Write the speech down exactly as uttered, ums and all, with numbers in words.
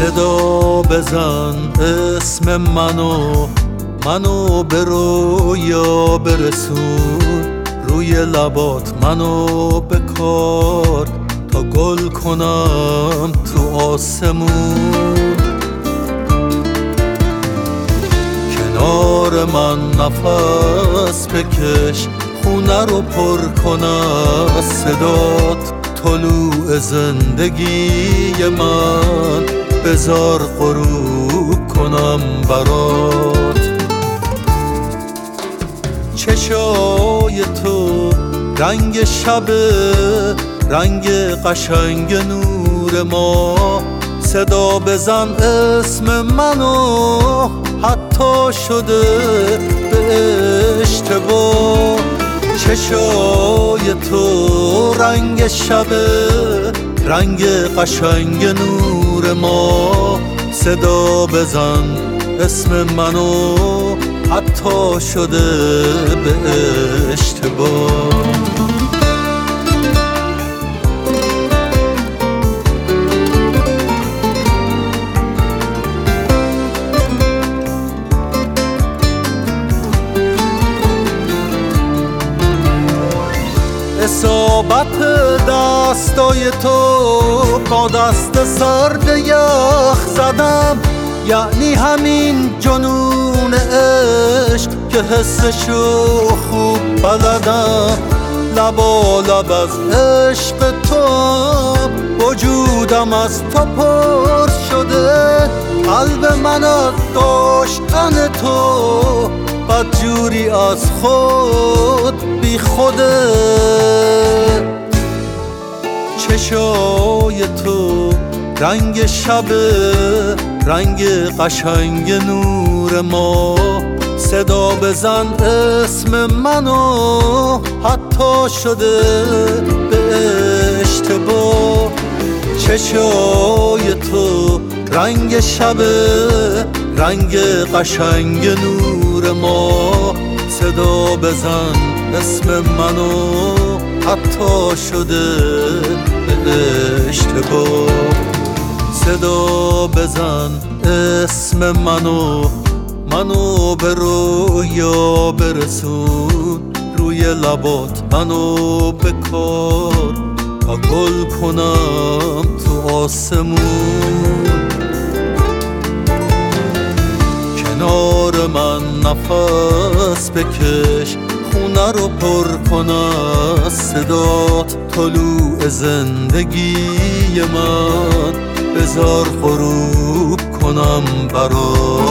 صدا بزن اسم منو منو به رویا برسون، روی لبات منو بکار تا گل کنم تو آسمون. کنار من نفس بکش، خونه رو پر کن از صدات، طلوع زندگی من بزار غروب کنم برات. چشای تو رنگ شب، رنگ قشنگ نور ما، صدا بزن اسم منو حتی شده به اشتباه. چشای تو رنگ شب، رنگ قشنگ نور ما، صدا بزن اسم منو حتی شده به اشتباه. اصابت دستای تو با دست سرد یخ زدم، یعنی همین جنون عشق که حسشو خوب بلدم. لبالب از عشق تو، وجودم از تو پر شده، قلب من از داشتن تو بدجوری از خود بی خوده. چشای تو رنگ شب، رنگ قشنگ نور ما، صدا بزن اسم منو حتی شده به اشتباه. چشای تو رنگ شب، رنگ قشنگ نور ما، صدا بزن اسم منو حتی شده به اشتباه. صدا بزن اسم منو منو به رویا برسون، روی لبات منو بکار تا گل کنم تو آسمون. کنار من نفس بکش، خونه رو پر کن از صدات، طلوع زندگی من بزار غروب کنم برات.